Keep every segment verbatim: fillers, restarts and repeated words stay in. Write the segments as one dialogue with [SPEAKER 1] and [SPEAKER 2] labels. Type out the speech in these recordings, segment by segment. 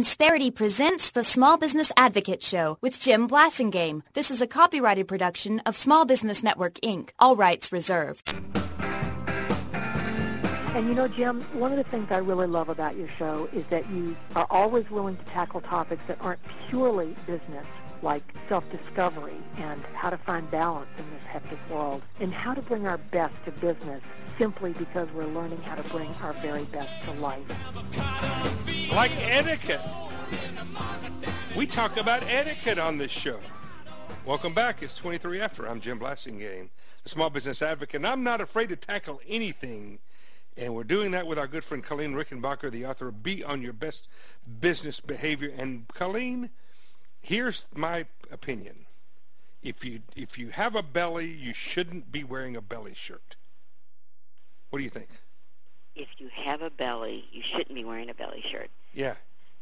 [SPEAKER 1] Insperity presents the Small Business Advocate Show with Jim Blasingame. This is a copyrighted production of Small Business Network, Incorporated. All rights reserved.
[SPEAKER 2] And you know, Jim, one of the things I really love about your show is that you are always willing to tackle topics that aren't purely business, like self-discovery and how to find balance in this hectic world, and how to bring our best to business simply because we're learning how to bring our very best to life.
[SPEAKER 3] Like etiquette. We talk about etiquette on this show. Welcome back. It's twenty-three after. I'm Jim Blasingame, the Small Business Advocate, and I'm not afraid to tackle anything. And we're doing that with our good friend Colleen Rickenbacker, the author of Be on Your Best Business Behavior. And Colleen, here's my opinion. If you if you have a belly, you shouldn't be wearing a belly shirt. What do you think?
[SPEAKER 4] If you have a belly, you shouldn't be wearing a belly shirt.
[SPEAKER 3] Yeah.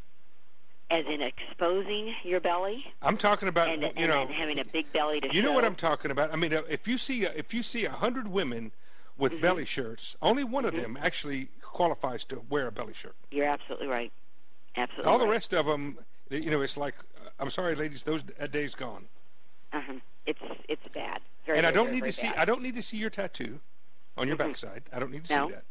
[SPEAKER 4] As in exposing your belly?
[SPEAKER 3] I'm talking about,
[SPEAKER 4] and,
[SPEAKER 3] you
[SPEAKER 4] and
[SPEAKER 3] know,
[SPEAKER 4] then having a big belly to
[SPEAKER 3] you
[SPEAKER 4] show.
[SPEAKER 3] You know what I'm talking about? I mean, if you see a, if you see a hundred women with mm-hmm. belly shirts, only one of mm-hmm. them actually qualifies to wear a belly shirt.
[SPEAKER 4] You're absolutely right. Absolutely.
[SPEAKER 3] All
[SPEAKER 4] right.
[SPEAKER 3] the rest of them, you know, it's like, I'm sorry, ladies, those that day's gone.
[SPEAKER 4] Uh-huh. It's it's bad. Very,
[SPEAKER 3] and I
[SPEAKER 4] very,
[SPEAKER 3] don't
[SPEAKER 4] very,
[SPEAKER 3] need
[SPEAKER 4] very
[SPEAKER 3] to see.
[SPEAKER 4] bad.
[SPEAKER 3] I don't need to see your tattoo on your
[SPEAKER 4] mm-hmm.
[SPEAKER 3] backside. I don't need to
[SPEAKER 4] no.
[SPEAKER 3] see that.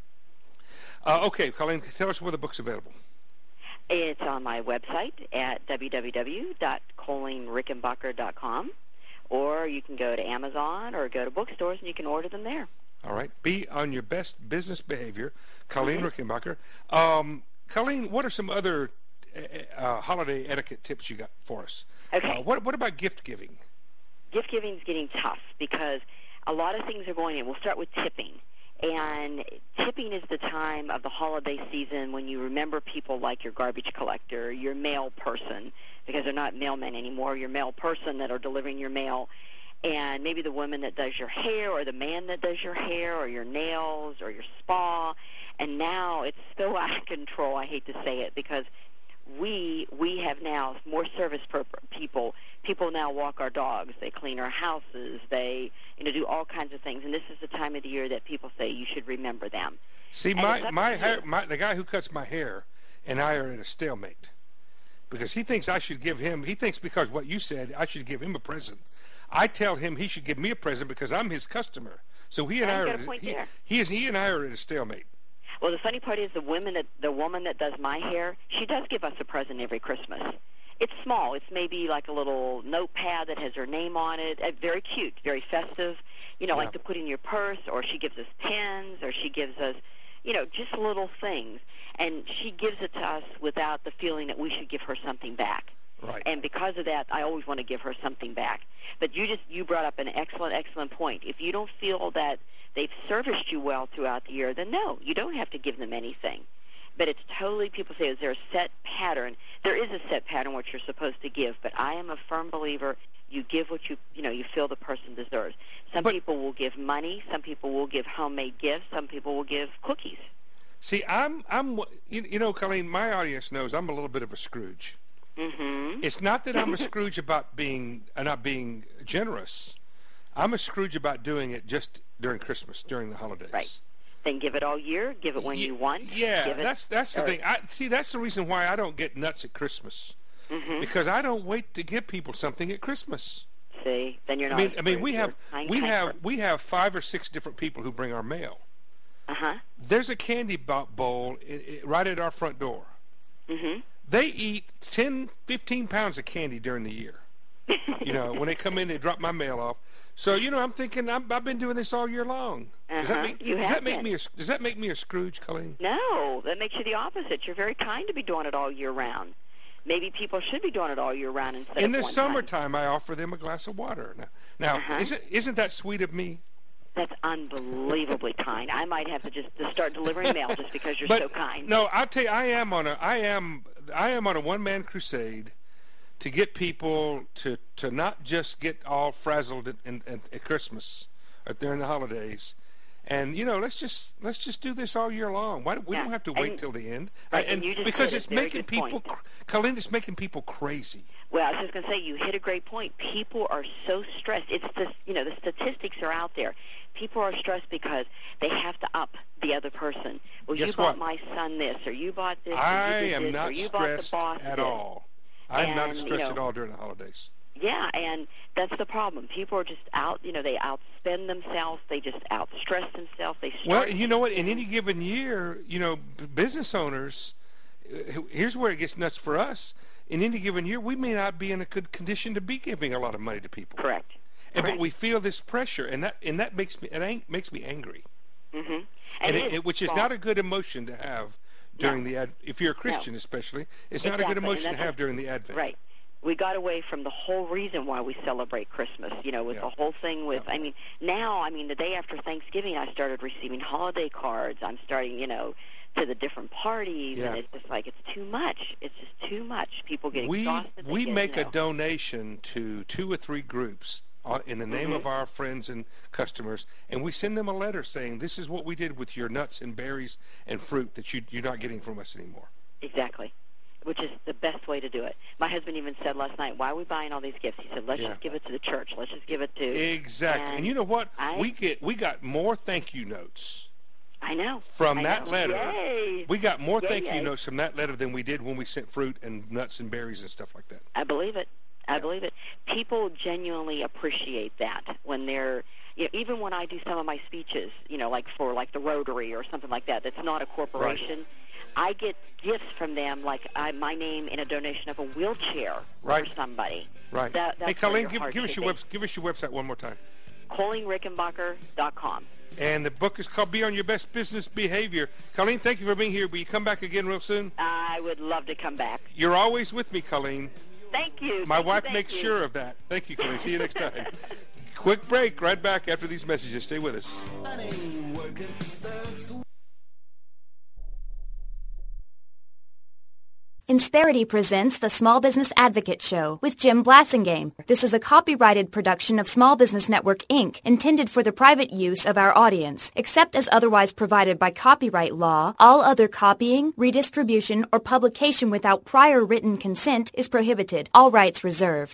[SPEAKER 3] Uh, okay, Colleen, tell us where the book's available.
[SPEAKER 4] It's on my website at w w w dot colleen rickenbacker dot com, or you can go to Amazon or go to bookstores and you can order them there.
[SPEAKER 3] All right. Be on Your Best Business Behavior, Colleen
[SPEAKER 4] mm-hmm.
[SPEAKER 3] Rickenbacker. Um, Colleen, what are some other uh, holiday etiquette tips you got for us?
[SPEAKER 4] Okay.
[SPEAKER 3] Uh, what, what about gift giving?
[SPEAKER 4] Gift giving is getting tough because a lot of things are going in. We'll start with tipping. And tipping is the time of the holiday season when you remember people like your garbage collector, your mail person, because they're not mailmen anymore, your mail person that are delivering your mail, and maybe the woman that does your hair or the man that does your hair or your nails or your spa. And now it's so out of control, I hate to say it, because we we have now more service per people. People now walk our dogs. They clean our houses. They you know do all kinds of things. And this is the time of the year that people say you should remember them.
[SPEAKER 3] See,
[SPEAKER 4] and
[SPEAKER 3] my my hair, my the guy who cuts my hair and I are at a stalemate because he thinks I should give him. He thinks because what you said, I should give him a present. I tell him he should give me a present because I'm his customer. So he and I are he, he is he and I are at a stalemate.
[SPEAKER 4] Well, the funny part is the women that the woman that does my hair, she does give us a present every Christmas. It's small. It's maybe like a little notepad that has her name on it. Uh, very cute, very festive. You know,
[SPEAKER 3] yeah.
[SPEAKER 4] like to put in your purse, or she gives us pens, or she gives us, you know, just little things. And she gives it to us without the feeling that we should give her something back.
[SPEAKER 3] Right.
[SPEAKER 4] And because of that, I always want to give her something back. But you just you brought up an excellent, excellent point. If you don't feel that they've serviced you well throughout the year, then no, you don't have to give them anything. But it's totally, people say, is there a set pattern? There is a set pattern what you're supposed to give, but I am a firm believer you give what you, you know, you feel the person deserves. Some
[SPEAKER 3] but,
[SPEAKER 4] people will give money, some people will give homemade gifts, some people will give cookies.
[SPEAKER 3] See, I'm, I'm, you, you know, Colleen, my audience knows I'm a little bit of a Scrooge.
[SPEAKER 4] Mm-hmm.
[SPEAKER 3] It's not that I'm a Scrooge about being, uh, not being generous. I'm a Scrooge about doing it just during Christmas, during the holidays.
[SPEAKER 4] Right. Then give it all year. Give it when
[SPEAKER 3] yeah,
[SPEAKER 4] you want.
[SPEAKER 3] Yeah,
[SPEAKER 4] give it,
[SPEAKER 3] that's that's the
[SPEAKER 4] or,
[SPEAKER 3] thing. I see. That's the reason why I don't get nuts at Christmas,
[SPEAKER 4] mm-hmm.
[SPEAKER 3] because I don't wait to give people something at Christmas.
[SPEAKER 4] See, then you're not.
[SPEAKER 3] I mean, I mean, we have we have
[SPEAKER 4] for...
[SPEAKER 3] we have five or six different people who bring our mail.
[SPEAKER 4] Uh huh.
[SPEAKER 3] There's a candy bowl right at our front door.
[SPEAKER 4] Mm-hmm.
[SPEAKER 3] They eat ten, fifteen pounds of candy during the year. You know, when they come in, they drop my mail off. So, you know, I'm thinking I'm, I've been doing this all year long.
[SPEAKER 4] Uh-huh.
[SPEAKER 3] Does that make,
[SPEAKER 4] you
[SPEAKER 3] does
[SPEAKER 4] have
[SPEAKER 3] that make
[SPEAKER 4] been.
[SPEAKER 3] me a does that make me a Scrooge, Colleen?
[SPEAKER 4] No, that makes you the opposite. You're very kind to be doing it all year round. Maybe people should be doing it all year round instead
[SPEAKER 3] in
[SPEAKER 4] of
[SPEAKER 3] the
[SPEAKER 4] one
[SPEAKER 3] summertime,
[SPEAKER 4] time.
[SPEAKER 3] I offer them a glass of water. Now, now
[SPEAKER 4] uh-huh.
[SPEAKER 3] isn't isn't that sweet of me?
[SPEAKER 4] That's unbelievably kind. I might have to just to start delivering mail just because you're
[SPEAKER 3] but,
[SPEAKER 4] so kind.
[SPEAKER 3] No, I'll tell you, I am on a I am I am on a one man crusade to get people to, to not just get all frazzled at, at, at Christmas or during the holidays, and you know let's just let's just do this all year long. Why we
[SPEAKER 4] yeah.
[SPEAKER 3] don't have to wait
[SPEAKER 4] and,
[SPEAKER 3] till the end,
[SPEAKER 4] right,
[SPEAKER 3] and,
[SPEAKER 4] and
[SPEAKER 3] because it's making people,
[SPEAKER 4] point.
[SPEAKER 3] Colleen, it's making people crazy.
[SPEAKER 4] Well, I was just going to say you hit a great point. People are so stressed. It's the you know the statistics are out there. People are stressed because they have to up the other person. Well,
[SPEAKER 3] Guess
[SPEAKER 4] you bought
[SPEAKER 3] what?
[SPEAKER 4] my son this, or you bought this,
[SPEAKER 3] I
[SPEAKER 4] or you did
[SPEAKER 3] am
[SPEAKER 4] this,
[SPEAKER 3] not
[SPEAKER 4] or you bought the
[SPEAKER 3] stressed
[SPEAKER 4] boss
[SPEAKER 3] at
[SPEAKER 4] this.
[SPEAKER 3] all. I'm not
[SPEAKER 4] And,
[SPEAKER 3] stressed
[SPEAKER 4] you know,
[SPEAKER 3] at all during the holidays.
[SPEAKER 4] Yeah, and that's the problem. People are just out, you know, they outspend themselves. They just outstress themselves. They start
[SPEAKER 3] Well, and you know what? In
[SPEAKER 4] thinking-
[SPEAKER 3] any given year, you know, b- business owners, uh, here's where it gets nuts for us. In any given year, we may not be in a good condition to be giving a lot of money to people.
[SPEAKER 4] Correct.
[SPEAKER 3] And,
[SPEAKER 4] Correct.
[SPEAKER 3] but we feel this pressure, and that and that makes me it ang- makes me angry.
[SPEAKER 4] Mm-hmm. And,
[SPEAKER 3] And
[SPEAKER 4] it
[SPEAKER 3] it,
[SPEAKER 4] is
[SPEAKER 3] it, which is
[SPEAKER 4] wrong.
[SPEAKER 3] not a good emotion to have during the ad, if you're a Christian especially, it's not a
[SPEAKER 4] Exactly,
[SPEAKER 3] good
[SPEAKER 4] and
[SPEAKER 3] emotion to
[SPEAKER 4] that's
[SPEAKER 3] have
[SPEAKER 4] a-
[SPEAKER 3] during the Advent.
[SPEAKER 4] Right. We got away from the whole reason why we celebrate Christmas, you know, with
[SPEAKER 3] Yeah.
[SPEAKER 4] the whole thing with,
[SPEAKER 3] Yeah.
[SPEAKER 4] I mean, now, I mean, the day after Thanksgiving, I started receiving holiday cards. I'm starting, you know, to the different parties,
[SPEAKER 3] Yeah.
[SPEAKER 4] and it's just like, it's too much. It's just too much. People get
[SPEAKER 3] We
[SPEAKER 4] exhausted. They
[SPEAKER 3] we
[SPEAKER 4] get,
[SPEAKER 3] make
[SPEAKER 4] you
[SPEAKER 3] a
[SPEAKER 4] know,
[SPEAKER 3] donation to two or three groups uh, in the name
[SPEAKER 4] Mhm.
[SPEAKER 3] of our friends and customers, and we send them a letter saying this is what we did with your nuts and berries and fruit that you, you're not getting from us anymore.
[SPEAKER 4] Exactly. Which is the best way to do it. My husband even said last night, why are we buying all these gifts? He said, let's
[SPEAKER 3] Yeah.
[SPEAKER 4] just give it to the church. Let's just give it to...
[SPEAKER 3] Exactly. And,
[SPEAKER 4] And
[SPEAKER 3] you know what?
[SPEAKER 4] I-
[SPEAKER 3] we get we got more thank you notes
[SPEAKER 4] I know.
[SPEAKER 3] from
[SPEAKER 4] I
[SPEAKER 3] that
[SPEAKER 4] know.
[SPEAKER 3] letter.
[SPEAKER 4] Yay.
[SPEAKER 3] We got more
[SPEAKER 4] Yay,
[SPEAKER 3] thank
[SPEAKER 4] yay.
[SPEAKER 3] you notes from that letter than we did when we sent fruit and nuts and berries and stuff like that.
[SPEAKER 4] I believe it. I
[SPEAKER 3] Yeah.
[SPEAKER 4] believe it. People genuinely appreciate that when they're, you know, even when I do some of my speeches, you know, like for like the Rotary or something like that, that's not a corporation. I get gifts from them, like I, my name in a donation of a wheelchair
[SPEAKER 3] Right.
[SPEAKER 4] for somebody.
[SPEAKER 3] Right.
[SPEAKER 4] That,
[SPEAKER 3] Hey,
[SPEAKER 4] that's where
[SPEAKER 3] Colleen,
[SPEAKER 4] your
[SPEAKER 3] give,
[SPEAKER 4] heart
[SPEAKER 3] give us
[SPEAKER 4] should
[SPEAKER 3] your
[SPEAKER 4] be.
[SPEAKER 3] web, give us your website one more time.
[SPEAKER 4] Colleen Rickenbacker dot com.
[SPEAKER 3] And the book is called Be on Your Best Business Behavior. Colleen, thank you for being here. Will you come back again real soon?
[SPEAKER 4] I would love to come back.
[SPEAKER 3] You're always with me, Colleen.
[SPEAKER 4] Thank you.
[SPEAKER 3] My
[SPEAKER 4] Thank you,
[SPEAKER 3] wife
[SPEAKER 4] thank
[SPEAKER 3] makes
[SPEAKER 4] you.
[SPEAKER 3] sure of that. Thank you, Colleen. See you next time. Quick break. Right back after these messages. Stay with us.
[SPEAKER 1] Insperity presents the Small Business Advocate Show with Jim Blasingame. This is a copyrighted production of Small Business Network, Incorporated, intended for the private use of our audience. Except as otherwise provided by copyright law, all other copying, redistribution, or publication without prior written consent is prohibited. All rights reserved.